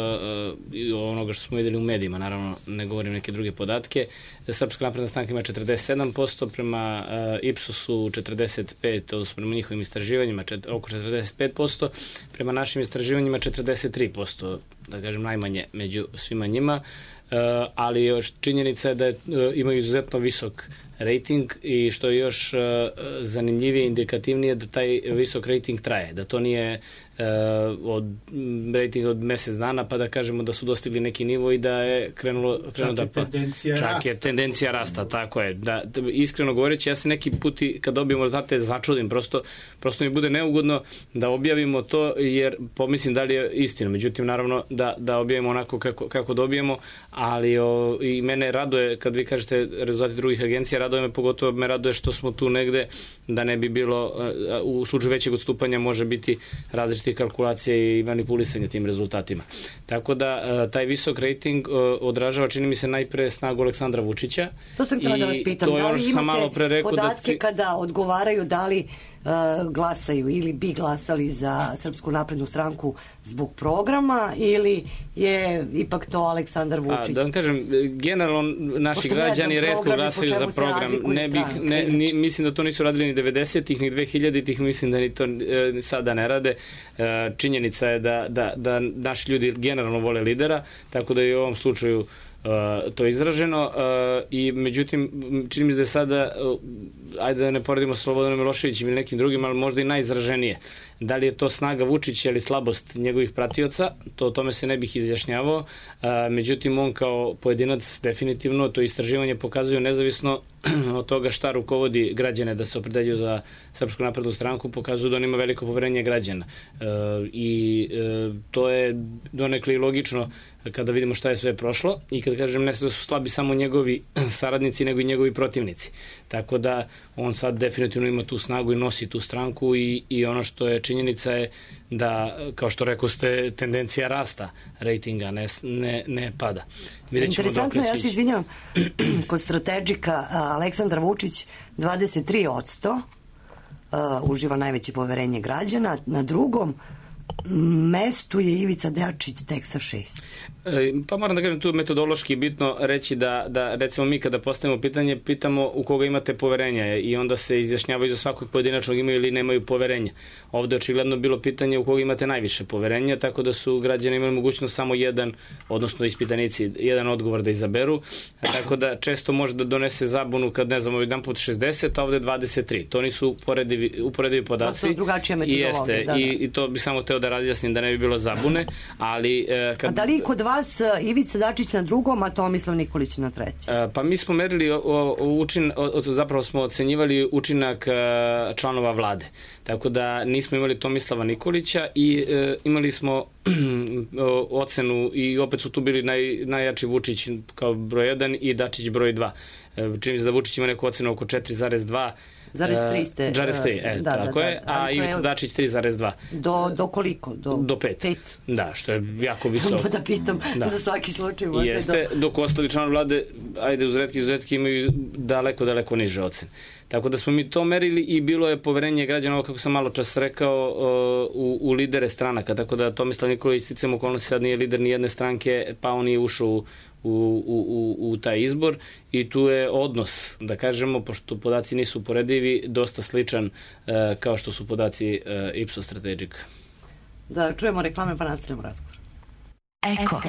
e, onoga što smo videli u medijima, naravno ne govorim neke druge podatke. Srpska napredna stranka ima četrdeset sedam posto, prema e, Ipsosu četrdeset pet posto, odnosno prema njihovim istraživanjima čet, oko četrdeset pet posto, prema našim istraživanjima četrdeset tri posto, da kažem najmanje među svima njima, e, ali još činjenica je da je, e, imaju izuzetno visok rating i što je još uh, zanimljivije, indikativnije da taj visok rating traje, da to nije uh, od rating od mesec dana pa da kažemo da su dostigli neki nivo i da je krenulo, krenulo da pa, čak rasta. je tendencija rasta, tako je. Da, da, iskreno govoreći, ja se neki puti kad dobijemo, znate, začudim, prosto, prosto mi bude neugodno da objavimo to jer pomislim da li je istina, međutim naravno da, da objavimo onako kako, kako dobijemo, ali o, i mene raduje kad vi kažete rezultati drugih agencija, raduje me, pogotovo me raduje što smo tu negde da ne bi bilo, u slučaju većeg odstupanja može biti različitih kalkulacija i manipulisanja tim rezultatima. Tako da taj visok rating odražava, čini mi se, najpre snagu Aleksandra Vučića. To sam htjela da vas pitam, da li imate podatke da... kada odgovaraju da li uh, glasaju ili bi glasali za Srpsku naprednu stranku zbog programa ili je ipak to Aleksandar Vučić? A, da vam kažem, generalno naši građani retko glasaju za program. Ne bih, ne, ni, mislim da to nisu radili ni devedesetih, ni dvehiljaditih, mislim da ni to e, sada ne rade. E, činjenica je da, da, da naši ljudi generalno vole lidera, tako da je u ovom slučaju Uh, to je izraženo uh, i međutim čini mi se da je sada uh, ajde da ne poredimo sa Slobodanom Miloševićem ili nekim drugim, ali možda i najizraženije. Da li je to snaga Vučića ili slabost njegovih pratioca, to o tome se ne bih izjašnjavao. Međutim, on kao pojedinac definitivno to istraživanje pokazuje nezavisno od toga šta rukovodi građane da se opredeljuju za Srpsku naprednu stranku, pokazuju da on ima veliko poverenje građana. I to je donekle i logično kada vidimo šta je sve prošlo i kada kažem ne da su slabi samo njegovi saradnici nego i njegovi protivnici. Tako da on sad definitivno ima tu snagu i nosi tu stranku i, i ono što je činjenica je da, kao što rekao ste, tendencija rasta rejtinga, ne, ne, ne pada. Interesantno, ja se izvinjam, kod strategika Aleksandar Vučić dvadeset tri posto uh, uživa najveće poverenje građana, na drugom mestu je Ivica Dačić tek sa šest. E, pa moram da kažem tu metodološki bitno reći da, da recimo mi kada postavimo pitanje, pitamo u koga imate poverenja i onda se izjašnjavaju za svakog pojedinačnog imaju ili nemaju poverenja. Ovde je očigledno bilo pitanje u koga imate najviše poverenja, tako da su građani imali mogućnost samo jedan, odnosno ispitanici, jedan odgovor da izaberu, tako da često može da donese zabunu kad ne znam, jedan put šezdeset, a ovde dvadeset tri. To nisu uporedivi, uporedivi podaci. Drugačija metodologija. I jeste, da, da. I, i to bi samo teo da razjasnim da ne bi bilo zabune, ali... E, kad... A da li kod vas Ivica Dačić na drugom, a Tomislav Nikolić na trećem? E, pa mi smo merili, o, o, učin, o, zapravo smo ocenjivali učinak e, članova vlade. Tako da nismo imali Tomislava Nikolića i e, imali smo ocenu i opet su tu bili naj, najjači Vučić kao broj jedan i Dačić broj dva. E, čini se da Vučić ima neku ocenu oko četiri zarez dva. Zarez tri ste. Zarez tri, e, da, tako da, je, da, a Ivica Dačić tri zarez dva. Do, do koliko? Do, do pet. pet. Da, što je jako visoko. Da pitam da. Za svaki slučaj. Jeste, do... dok ostali članovi vlade, ajde uz retki izuzetki imaju daleko, daleko niže ocene. Tako da smo mi to merili i bilo je poverenje građana, ovo kako sam malo čas rekao, u, u lidere stranaka. Tako da Tomislav Nikolić sticam okolnosti sad nije lider ni jedne stranke, pa on je ušao u U, u, u taj izbor i tu je odnos, da kažemo, pošto podaci nisu uporedivi, dosta sličan e, kao što su podaci e, Ipsos Strategic. Da čujemo reklame pa nastavljamo razgovor. Eko.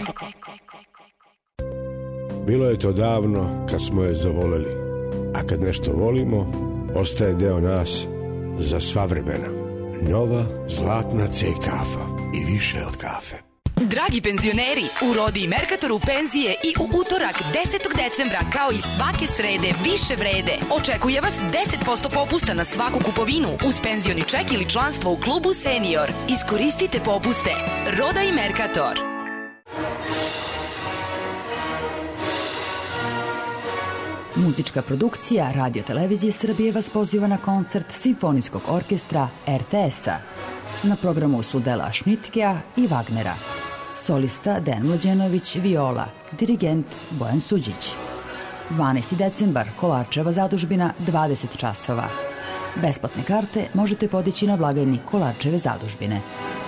Bilo je to davno kad smo je zavoleli, a kad nešto volimo, ostaje deo nas za sva vremena. Nova zlatna C kafa i više od kafe. Dragi penzioneri, u Rodi i Merkatoru penzije i u utorak desetog decembra kao i svake srede više vrede. Očekuje vas deset posto popusta na svaku kupovinu uz penzioni ček ili članstvo u klubu Senior. Iskoristite popuste. Roda i Merkator. Muzička produkcija Radio Televizije Srbije vas poziva na koncert Simfonijskog orkestra R T S-a. Na programu su dela Šnitkea i Wagnera. Solista Dejan Mlađenović, viola, dirigent Bojan Suđić. dvanaesti decembar, Kolarčeva zadužbina, dvadeset časova. Besplatne karte možete podići na blagajni Kolarčeve zadužbine.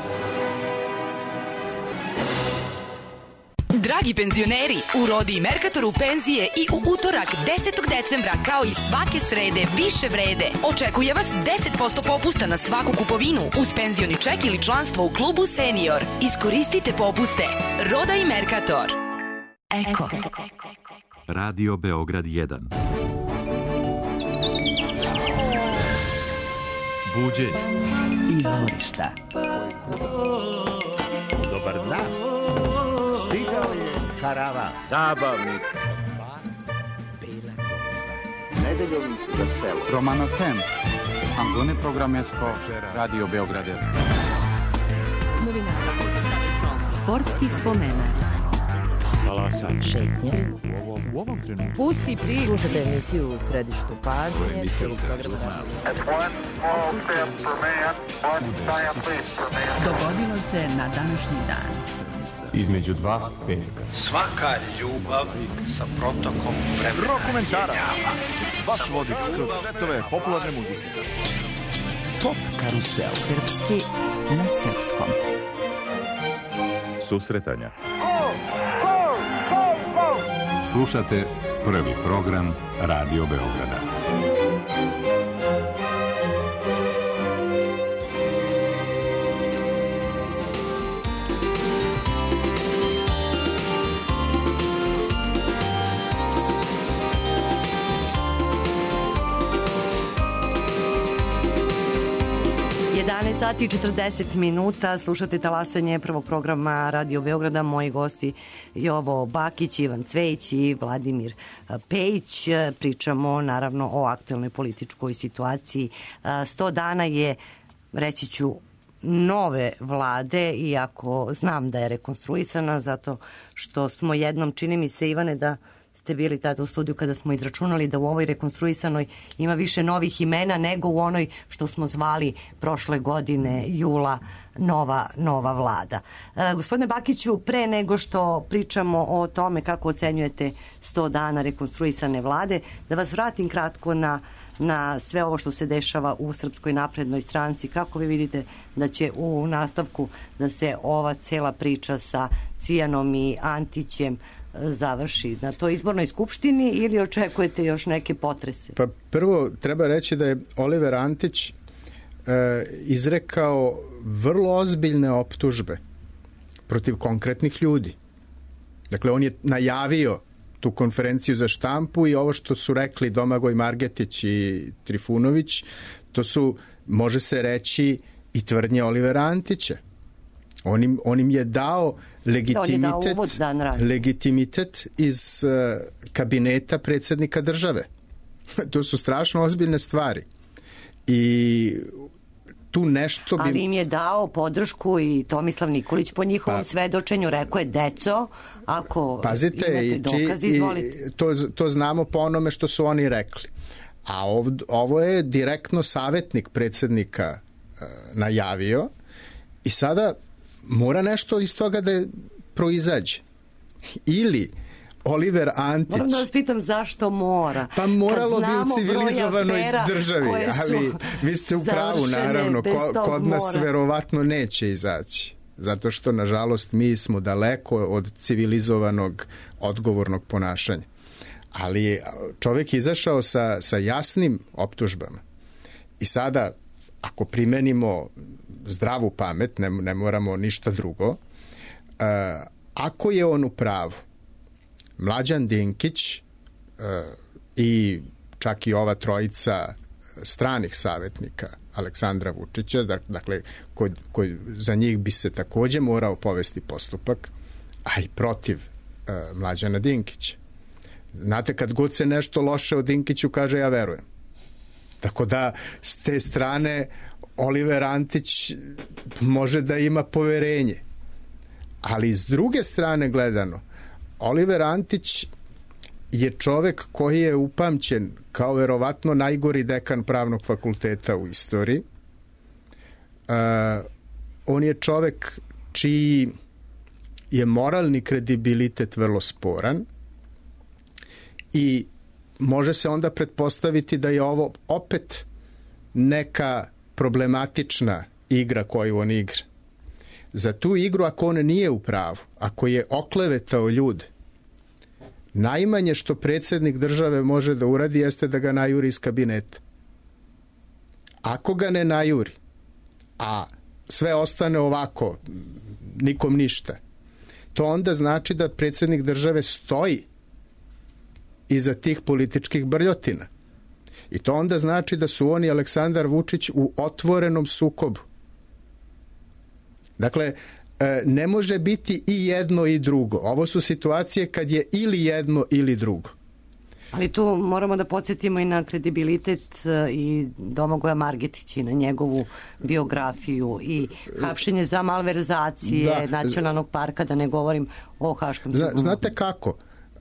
Dragi penzioneri, u Rodi i Merkatoru penzije i u utorak desetog decembra kao i svake srede više vrede. Očekuje vas deset posto popusta na svaku kupovinu uz penzioni ček ili članstvo u klubu Senior. Iskoristite popuste. Roda i Merkator. Eko. Radio Beograd jedan. Buđenje. Izvorišta. Dobar dan. Stigao je karavan. Zabavnik. Nedeljom za selo. Romano Tem. Angone Programesko. Radio Beogradesko. Novinara. Sportski spomenak. Talasanje. Šetnje. U ovom trenutku. Pusti priču. Slušajte emisiju u središtu pažnje. Dogodilo se na današnji dan. Između dva petka. Svaka ljubav sa protokom vremena. Rokomentarac. Vaš vodič kroz svetove popularne muzike. Pop karusel. Srpski na srpskom. Susretanja. Slušate prvi program Radio Beograda. sati i četrdeset minuta, slušate talasanje prvog programa Radio Beograda. Moji gosti Jovo Bakić, Ivan Cvejić i Vladimir Pejić. Pričamo naravno o aktuelnoj političkoj situaciji. Sto dana je, reći ću, nove vlade, iako znam da je rekonstruisana, zato što smo jednom, čini mi se, Ivane, da ste bili tada u studiju kada smo izračunali da u ovoj rekonstruisanoj ima više novih imena nego u onoj što smo zvali prošle godine jula nova, nova vlada. E, gospodine Bakiću, pre nego što pričamo o tome kako ocenjujete sto dana rekonstruisane vlade, da vas vratim kratko na, na sve ovo što se dešava u Srpskoj naprednoj stranci. Kako vi vidite da će u nastavku da se ova cela priča sa Cvijanom i Antićem završi na toj izbornoj skupštini ili očekujete još neke potrese? Pa prvo treba reći da je Oliver Antić e, izrekao vrlo ozbiljne optužbe protiv konkretnih ljudi. Dakle, on je najavio tu konferenciju za štampu i ovo što su rekli Domagoj Margetić i Trifunović, to su, može se reći, i tvrdnje Olivera Antića. On im, on im je dao legitimitet, da legitimitet iz uh, kabineta predsjednika države. To su strašno ozbiljne stvari. I tu nešto bi... Ali im je dao podršku i Tomislav Nikolić po njihovom pa, svedočenju. Rekao je, deco, ako pazite, imate dokaz, izvolite. To, to znamo po onome što su oni rekli. A ov, ovo je direktno savjetnik predsjednika uh, najavio i sada mora nešto iz toga da proizađe. Ili Oliver Antić... Moram da vas pitam zašto mora. Pa moralo bi u civilizovanoj državi, ali vi ste u pravu, naravno, ko, kod nas mora. Verovatno neće izaći. Zato što, nažalost, mi smo daleko od civilizovanog, odgovornog ponašanja. Ali čovjek izašao sa, sa jasnim optužbama. I sada, ako primenimo zdravu pamet, ne, ne moramo ništa drugo, uh, ako je on u pravu, Mlađan Dinkić uh, i čak i ova trojica stranih savjetnika Aleksandra Vučića, dakle, kod, kod, za njih bi se također morao povesti postupak, a i protiv uh, Mlađana Dinkića. Znate, kad god se nešto loše o Dinkiću kaže, ja verujem. Tako da, s te strane, Oliver Antić može da ima poverenje. Ali s druge strane gledano, Oliver Antić je čovek koji je upamćen kao verovatno najgori dekan pravnog fakulteta u istoriji. Uh, on je čovek čiji je moralni kredibilitet vrlo sporan i može se onda pretpostaviti da je ovo opet neka problematična igra koju on igra. Za tu igru, ako on nije u pravu, ako je oklevetao ljude, najmanje što predsjednik države može da uradi jeste da ga najuri iz kabineta. Ako ga ne najuri, a sve ostane ovako, nikom ništa, to onda znači da predsjednik države stoji iza tih političkih brljotina. I to onda znači da su oni, Aleksandar Vučić, u otvorenom sukobu. Dakle, ne može biti i jedno i drugo. Ovo su situacije kad je ili jedno ili drugo. Ali tu moramo da podsjetimo i na kredibilitet i Domagoja Margetića i na njegovu biografiju i hapšenje za malverzacije da, nacionalnog parka, da ne govorim o Haškom sudu. Znate kako?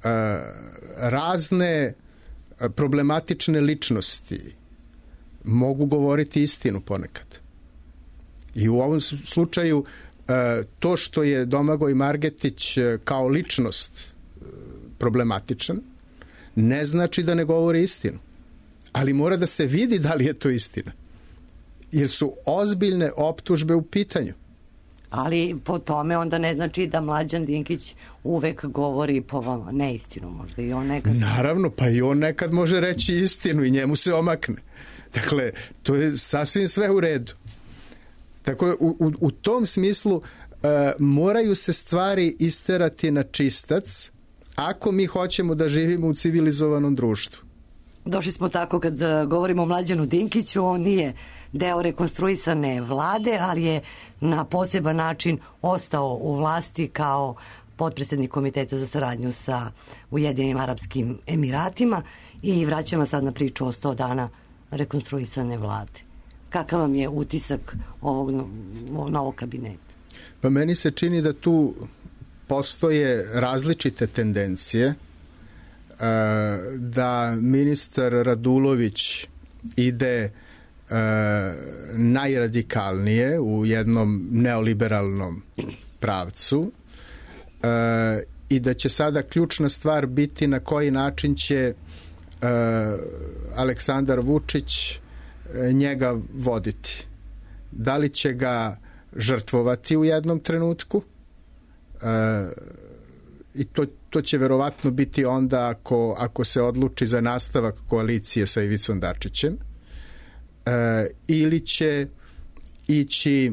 Razne problematične ličnosti mogu govoriti istinu ponekad. I u ovom slučaju to što je Domagoj Margetić kao ličnost problematičan ne znači da ne govori istinu. Ali mora da se vidi da li je to istina. Jer su ozbiljne optužbe u pitanju. Ali po tome onda ne znači da Mlađan Dinkić uvek govori po vama neistinu, možda i on nekad. Naravno, pa i on nekad može reći istinu i njemu se omakne. Dakle, to je sasvim sve u redu. Tako u, u, u tom smislu uh, moraju se stvari isterati na čistac ako mi hoćemo da živimo u civilizovanom društvu. Došli smo tako kad govorimo o Mlađanu Dinkiću, on nije deo rekonstruisane vlade, ali je na poseban način ostao u vlasti kao potpredsjednik Komiteta za saradnju sa Ujedinim Arapskim Emiratima i vraćamo sad na priču o sto dana rekonstruisane vlade. Kakav vam je utisak ovog novog kabineta? Pa meni se čini da tu postoje različite tendencije, da ministar Radulović ide najradikalnije u jednom neoliberalnom pravcu i da će sada ključna stvar biti na koji način će Aleksandar Vučić njega voditi. Da li će ga žrtvovati u jednom trenutku i to, to će verovatno biti onda ako, ako se odluči za nastavak koalicije sa Ivicom Dačićem, ili će ići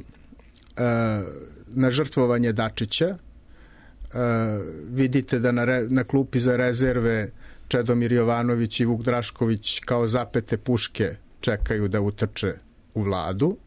na žrtvovanje Dačića. Vidite da na, re, na klupi za rezerve Čedomir Jovanović i Vuk Drašković kao zapete puške čekaju da utrče u vladu.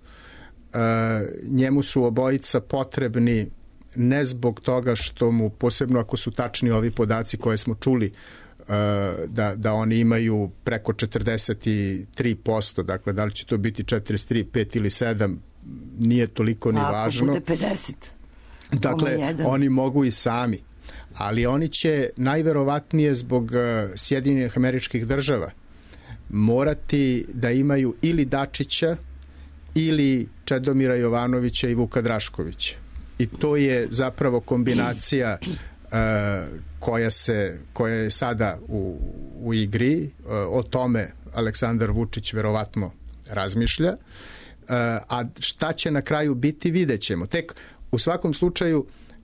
Njemu su obojica potrebni ne zbog toga što mu, posebno ako su tačni ovi podaci koje smo čuli, da, da oni imaju preko četrdeset tri posto, dakle da li će to biti četrdeset tri, pet ili sedam, nije toliko ni važno. Ako bude pedeset. Dakle, oni mogu i sami, ali oni će najverovatnije zbog Sjedinjenih Američkih Država morati da imaju ili Dačića ili Čedomira Jovanovića i Vuka Draškovića. I to je zapravo kombinacija uh, koja, se, koja je sada u, u igri. Uh, o tome Aleksandar Vučić verovatno razmišlja. Uh, a šta će na kraju biti, vidjet ćemo. Tek u svakom slučaju uh,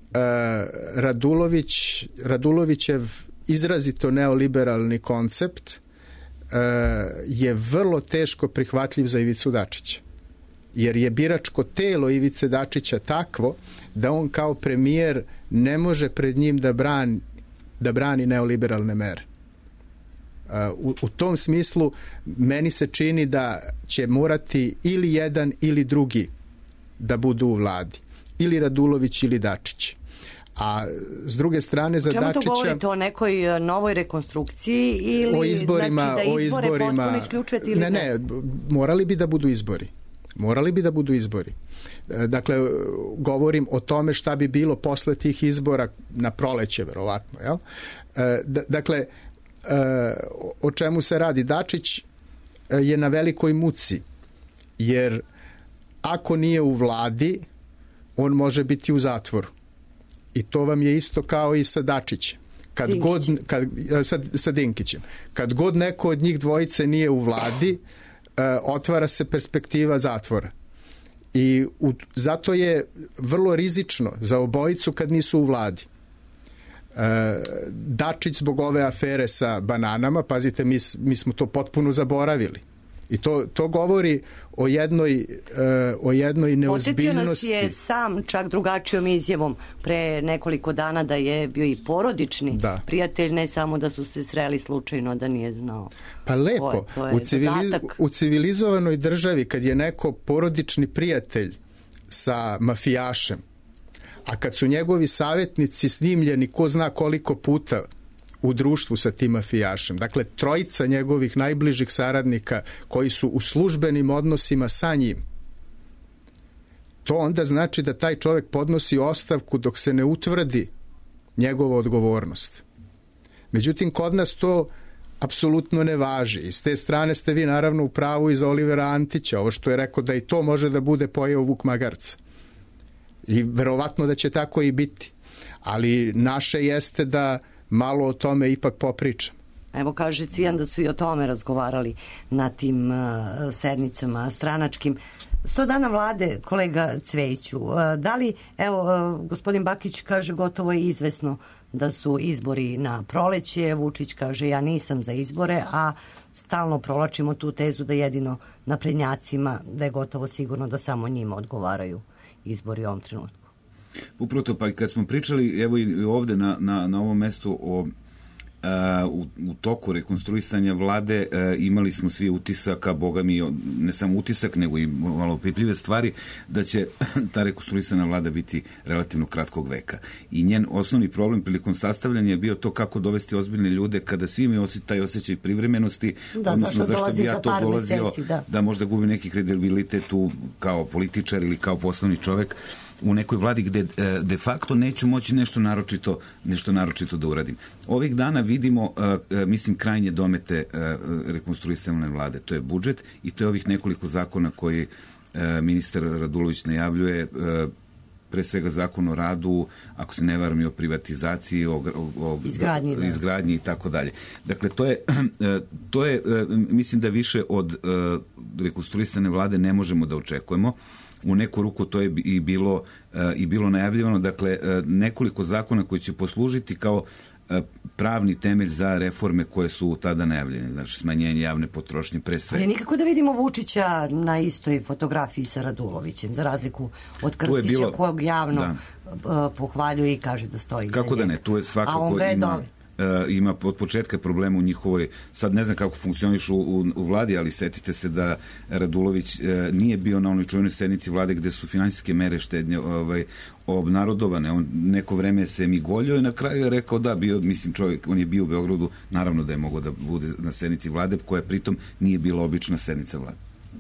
Radulović, Radulovićev izrazito neoliberalni koncept uh, je vrlo teško prihvatljiv za Ivicu Dačića. Jer je biračko telo Ivice Dačića takvo da on kao premijer ne može pred njim da brani, da brani neoliberalne mere. U, u tom smislu meni se čini da će morati ili jedan ili drugi da budu u vladi. Ili Radulović ili Dačić. A s druge strane za Dačića... Čemu to govorite? O nekoj novoj rekonstrukciji ili o izborima, znači da o izbore izborima, potpuno isključujete ili ne? Ne, ne, morali bi da budu izbori. Morali bi da budu izbori. Dakle, govorim o tome šta bi bilo posle tih izbora na proleće, verovatno. Jel? Dakle, o čemu se radi? Dačić je na velikoj muci, jer ako nije u vladi, on može biti u zatvoru. I to vam je isto kao i sa Dačićem. Kad god, kad, sa, sa Dinkićem. Kad god neko od njih dvojice nije u vladi, otvara se perspektiva zatvora. I u, zato je vrlo rizično za obojicu kad nisu u vladi. E, Dačić zbog ove afere sa bananama, pazite, mi, mi smo to potpuno zaboravili. I to, to govori o jednoj, o jednoj neozbiljnosti. Posjetio nas je sam čak drugačijom izjavom pre nekoliko dana da je bio i porodični da. prijatelj, ne samo da su se sreli slučajno, da nije znao. Pa lepo, to je, to je u, civili, u civilizovanoj državi kad je neko porodični prijatelj sa mafijašem, a kad su njegovi savjetnici snimljeni ko zna koliko puta u društvu sa tim mafijašem. Dakle, trojica njegovih najbližih saradnika koji su u službenim odnosima sa njim. To onda znači da taj čovjek podnosi ostavku dok se ne utvrdi njegova odgovornost. Međutim, kod nas to apsolutno ne važi. I s te strane ste vi naravno u pravu i za Olivera Antića, ovo što je rekao da i to može da bude pojeo vuk magarca. I verovatno da će tako i biti. Ali naše jeste da malo o tome ipak popričam. Evo kaže Cvijan da su i o tome razgovarali na tim uh, sednicama stranačkim. Sto dana vlade, kolega Cvejiću, uh, da li, evo, uh, gospodin Bakić kaže gotovo je izvesno da su izbori na proleće, Vučić kaže ja nisam za izbore, a stalno provlačimo tu tezu da jedino naprednjacima, da je gotovo sigurno da samo njima odgovaraju izbori u ovom trenutku. Upravo to, pa kad smo pričali evo i ovde na, na, na ovom mestu o u, u toku rekonstruisanja vlade imali smo svi utisak, a boga mi ne samo utisak, nego i malo pipljive stvari, da će ta rekonstruisana vlada biti relativno kratkog veka. I njen osnovni problem prilikom sastavljanja je bio to kako dovesti ozbiljne ljude kada svi imaju taj osjećaj privremenosti, da, odnosno zašto bi ja to dolazio meseci, da. da možda gubi neki kredibilitet tu kao političar ili kao poslovni čovek u nekoj vladi gde de facto neću moći nešto naročito, nešto naročito da uradim. Ovih dana vidimo, mislim, krajnje domete rekonstruisane vlade. To je budžet i to je ovih nekoliko zakona koji ministar Radulović najavljuje, pre svega zakon o radu, ako se ne varam i o privatizaciji, o, o izgradnji, da. izgradnji i tako dalje. Dakle, to je, to je, mislim da više od rekonstruisane vlade ne možemo da očekujemo. U neku ruku to je i bilo, i bilo najavljivano, dakle, nekoliko zakona koji će poslužiti kao pravni temelj za reforme koje su tada najavljene, znači smanjenje javne potrošnje pre sve. Ali nikako da vidimo Vučića na istoj fotografiji sa Radulovićem, za razliku od Krstića, bilo, kojeg javno da. pohvaljuje i kaže da stoji. Kako da ne, tu je svakako ima... Uh, ima od početka problema u njihovoj, sad ne znam kako funkcionišu u, u vladi, ali setite se da Radulović uh, nije bio na onoj čuvenoj sednici vlade gde su finansijske mere štednje ovaj, obnarodovane. On neko vreme se migoljio i na kraju je rekao da, bio, mislim čovjek, on je bio u Beogradu, naravno da je mogao da bude na sednici vlade, koja pritom nije bila obična sednica vlade.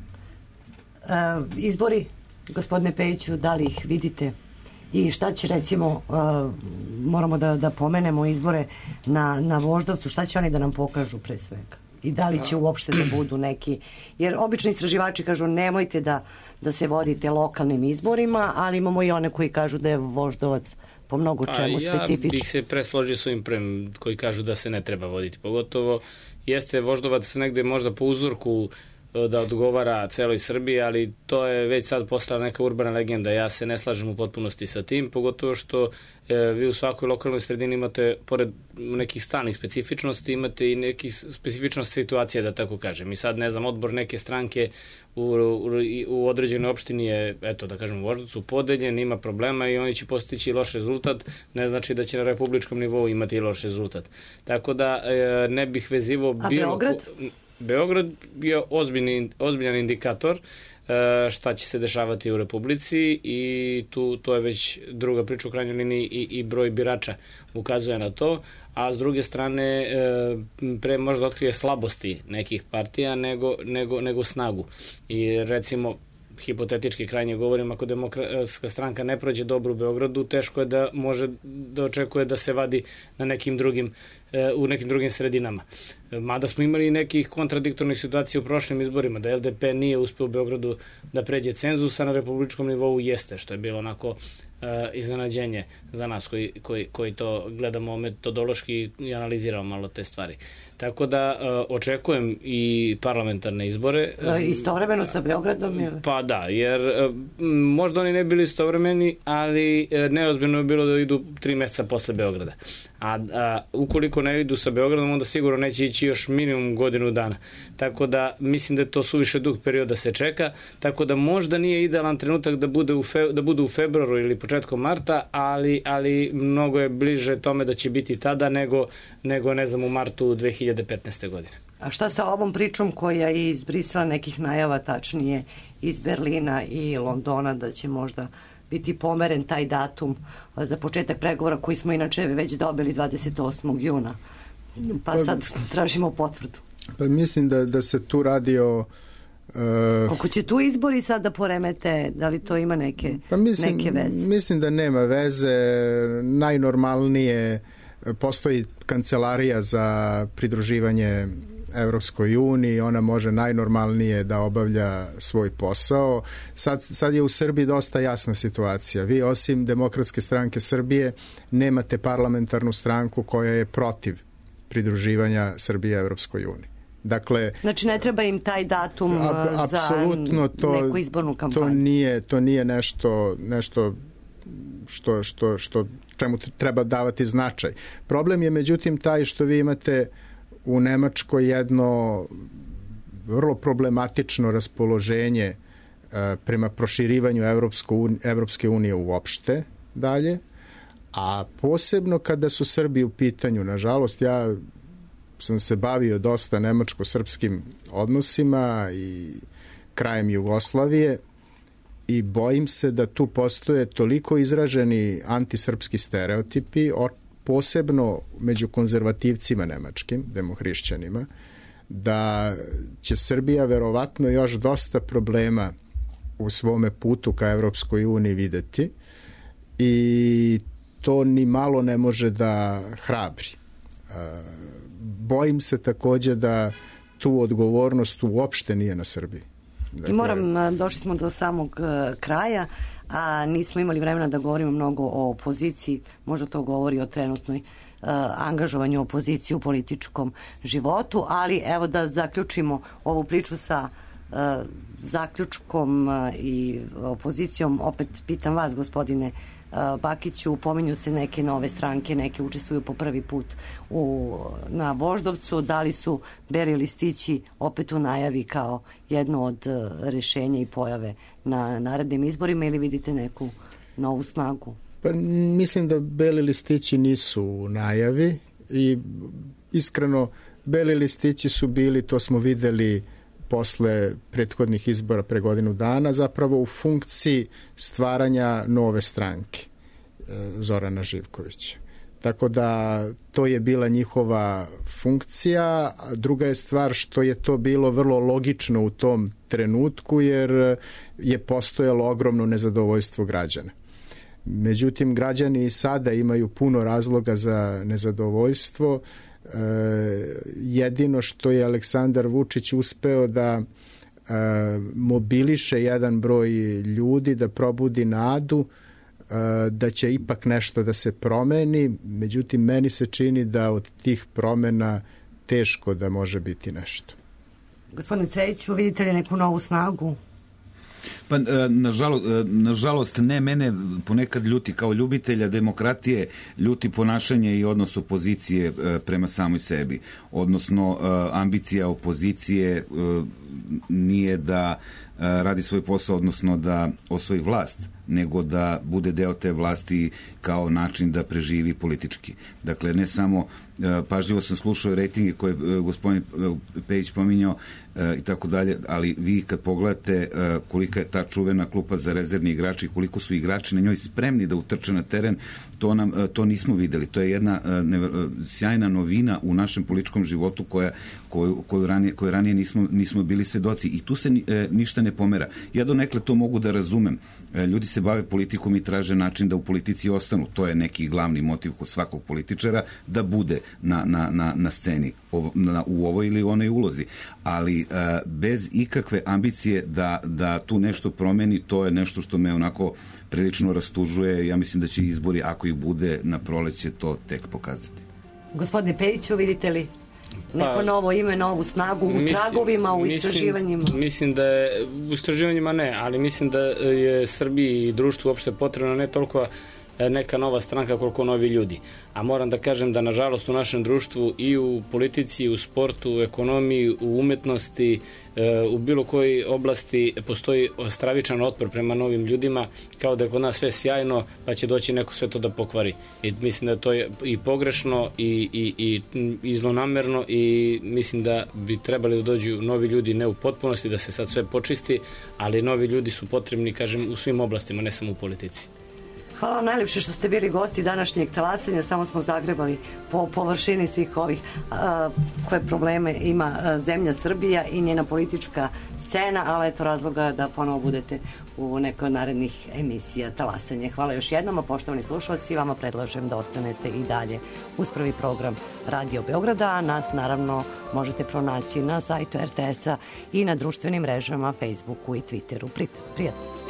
Uh, izbori, gospodine Pejiću, da li ih vidite? I šta će, recimo, uh, moramo da, da pomenemo izbore na, na Voždovcu, šta će oni da nam pokažu pre svega? I da li će uopšte da budu neki, jer obični istraživači kažu nemojte da, da se vodite lokalnim izborima, ali imamo i one koji kažu da je Voždovac po mnogo čemu specifičan. Ja bih se presložio s ovim prem koji kažu da se ne treba voditi, pogotovo jeste Voždovac negde možda po uzorku da odgovara celoj Srbiji, ali to je već sad postala neka urbana legenda. Ja se ne slažem u potpunosti sa tim, pogotovo što e, vi u svakoj lokalnoj sredini imate, pored nekih stalnih specifičnosti, imate i nekih specifičnosti situacije, da tako kažem. I sad, ne znam, odbor neke stranke u, u, u određenoj opštini je, eto, da kažem, u Voždovcu podeljen, ima problema i oni će postići loš rezultat, ne znači da će na republičkom nivou imati loš rezultat. Tako da e, ne bih vezivao bilo... A Beograd? Beograd je ozbiljni, ozbiljan indikator šta će se dešavati u Republici i tu to je već druga priča u krajnjoj liniji i, i broj birača ukazuje na to, a s druge strane pre možda otkrije slabosti nekih partija nego, nego, nego snagu. I recimo hipotetički krajnje govorim, ako Demokratska stranka ne prođe dobro u Beogradu, teško je da može da očekuje da se vadi na nekim drugim, u nekim drugim sredinama. Mada smo imali nekih kontradiktornih situacija u prošlim izborima, da L D P nije uspeo u Beogradu da pređe cenzus, a na republičkom nivou jeste, što je bilo onako iznenađenje za nas koji, koji, koji to gledamo metodološki i analiziramo malo te stvari. Tako da očekujem i parlamentarne izbore. Istovremeno sa Beogradom? Ili? Pa da, jer možda oni ne bili istovremeni, ali neozbiljno je bilo da idu tri meseca posle Beograda. A, a ukoliko ne idu sa Beogradom, onda sigurno neće ići još minimum godinu dana. Tako da mislim da je to suviše dug period da se čeka, tako da možda nije idealan trenutak da bude u, fe, da bude u februaru ili početkom marta, ali, ali mnogo je bliže tome da će biti tada nego, nego ne znam, u martu dve hiljade petnaeste. godine. A šta sa ovom pričom koja je iz Brisela nekih najava, tačnije iz Berlina i Londona, da će možda biti pomeren taj datum za početak pregovora koji smo inače već dobili dvadeset osmog juna. Pa sad tražimo potvrdu. Pa mislim da, da se tu radi o... Uh, Koliko će tu izbori sad da poremete, da li to ima neke, pa mislim, neke veze? Mislim da nema veze. Najnormalnije postoji kancelarija za pridruživanje Evropskoj uniji, ona može najnormalnije da obavlja svoj posao. Sad, sad je u Srbiji dosta jasna situacija. Vi osim Demokratske stranke Srbije nemate parlamentarnu stranku koja je protiv pridruživanja Srbije Evropskoj uniji. Dakle, znači ne treba im taj datum a, za to, neku izbornu kampanju. To nije, to nije nešto, nešto što, što, što čemu treba davati značaj. Problem je međutim taj što vi imate u Nemačkoj jedno vrlo problematično raspoloženje uh, prema proširivanju Evropsko, Evropske unije uopšte dalje, a posebno kada su Srbi u pitanju. Nažalost, ja sam se bavio dosta nemačko-srpskim odnosima i krajem Jugoslavije i bojim se da tu postoje toliko izraženi antisrpski stereotipi, posebno među konzervativcima nemačkim, demohrišćanima, da će Srbija verovatno još dosta problema u svome putu ka Evropskoj uniji videti i to ni malo ne može da hrabri. Bojim se takođe da tu odgovornost uopšte nije na Srbiji. Dakle, I moram, došli smo do samog kraja, a nismo imali vremena da govorimo mnogo o opoziciji, možda to govori o trenutnoj uh, angažovanju opozicije u političkom životu, ali evo da zaključimo ovu priču sa uh, zaključkom uh, i opozicijom. Opet pitam vas, gospodine uh, Bakiću, pominju se neke nove stranke, neke učestvuju po prvi put u, na Voždovcu, da li su beli listići opet u najavi kao jedno od uh, rešenja i pojave na narednim izborima ili vidite neku novu snagu? Pa mislim da beli listići nisu u najavi i iskreno beli listići su bili, to smo videli posle prethodnih izbora pre godinu dana, zapravo u funkciji stvaranja nove stranke Zorana Živkovića. Tako da to je bila njihova funkcija. Druga je stvar što je to bilo vrlo logično u tom trenutku jer je postojalo ogromno nezadovoljstvo građana. Međutim, građani i sada imaju puno razloga za nezadovoljstvo. E, jedino što je Aleksandar Vučić uspeo da e, mobiliše jedan broj ljudi, da probudi nadu, da će ipak nešto da se promeni, međutim meni se čini da od tih promena teško da može biti nešto. Gospodine Cvejiću, vidite li neku novu snagu? Pa, nažalost, nažalost, ne, mene ponekad ljuti kao ljubitelja demokratije, ljuti ponašanje i odnos opozicije prema samoj sebi. Odnosno, ambicija opozicije nije da radi svoj posao, odnosno da osvoji vlast, nego da bude deo te vlasti kao način da preživi politički. Dakle, ne samo, pažljivo sam slušao rejtinge koje je gospodin Pejić pominjao i tako dalje, ali vi kad pogledate kolika je ta čuvena klupa za rezervni igrači, koliko su igrači na njoj spremni da utrče na teren, to, nam, to nismo videli. To je jedna sjajna novina u našem političkom životu koja, koju, koju ranije, koju ranije nismo, nismo bili svedoci. I tu se ništa ne pomera. Ja donekle to mogu da razumem. Ljudi se bave politikom i traže način da u politici ostanu. To je neki glavni motiv kod svakog političara, da bude na, na, na, na sceni ovo, na, u ovoj ili onoj ulozi. Ali a, bez ikakve ambicije da, da tu nešto promeni, to je nešto što me onako prilično rastužuje. Ja mislim da će izbori, ako ih bude na proleće, to tek pokazati. Gospodine Pejiću, vidite li neko pa, novo ime, novu snagu u mislim, tragovima, u mislim, istraživanjima? Mislim da je, u istraživanjima ne, ali mislim da je Srbiji i društvu uopšte potrebno ne toliko neka nova stranka koliko novi ljudi. A moram da kažem da nažalost u našem društvu i u politici, u sportu, u ekonomiji, u umetnosti, u bilo kojoj oblasti postoji stravičan otpor prema novim ljudima, kao da je kod nas sve sjajno, pa će doći neko sve to da pokvari. I mislim da je to i pogrešno i, i, i, i zlonamerno i mislim da bi trebali da dođu novi ljudi, ne u potpunosti, da se sad sve počisti, ali novi ljudi su potrebni, kažem, u svim oblastima, ne samo u politici. Hvala vam najljepše što ste bili gosti današnjeg talasanja, samo smo zagrebali po površini svih ovih a, koje probleme ima a, zemlja Srbija i njena politička scena, ali eto razloga da ponovo budete u nekoj od narednih emisija talasanje. Hvala još jednom, a poštovani slušalci, vama predlažem da ostanete i dalje uz prvi program Radio Beograda, a nas naravno možete pronaći na sajtu er te esa i na društvenim mrežama, Facebooku i Twitteru. Prijatno.